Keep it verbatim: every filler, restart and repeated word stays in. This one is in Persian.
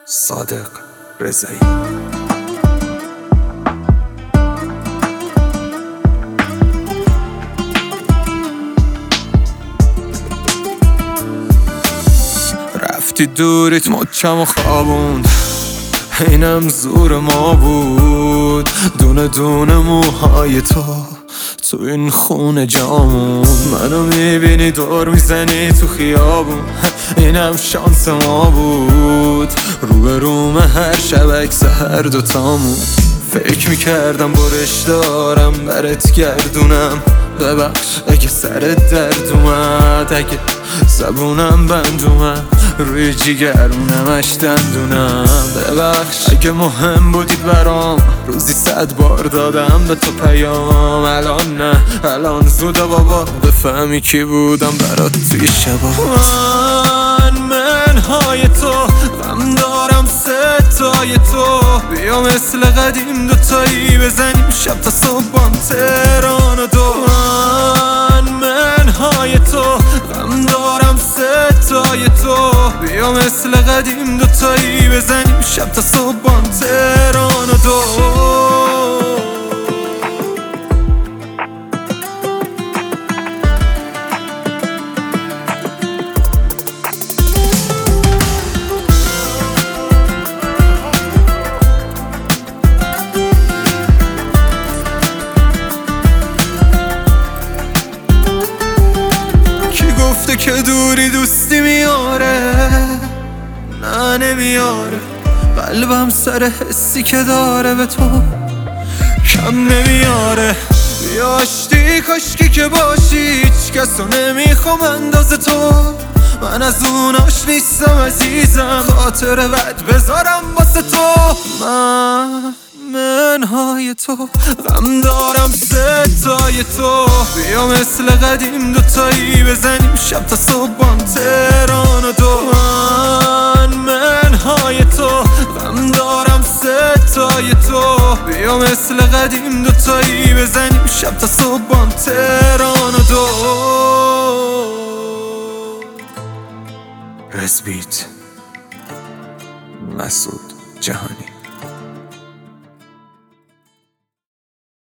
صادق رضایی. رفتی دوریت مچم و خوابوند، اینم زور ما بود. دونه دونه موهای تو تو این خونه جامون، منو میبینی دور میزنی تو خیابون، اینم شانس ما بود. روبروم هر شب عکس هر دوتامون، فکر میکردم برش دارم برات گردونم. ببخش اگه سرت درد اومد، اگه زبونم بند اومد روی جیگرونمش دندونم. ببخش اگه مهم بودید برام، روزی صد بار دادم به تو پیام. الان نه، الان زوده بابا بفهمی کی بودم برات توی شبا. من منهای تو غم دارم، ستای تو بیا مثل قدیم دوتایی بزنیم شب تا صبحم تهران و دو. من منهای تو غم دارم، ستای تو بیا مثل قدیم دوتایی بزنیم شب تا صبحم تهران و دو. گفته که دوری دوستی میاره، نه نمیاره. قلبم سر حسی که داره به تو کم نمیاره. بیا آشتی کاشکی که باشی، هیچ کسو نمیخوام اندازه تو. من از اوناش نیستم عزیزم، خاطر بد بذارم واسه تو. من منهای تو غم دارم، ستای تو بیا مثل قدیم دوتایی بزنیم شب تا صبحم تهران و دو. من منهای تو غم دارم، ستای تو بیا مثل قدیم دوتایی بزنیم شب تا صبحم تهران و دو. رزبیت مسعود جهانی.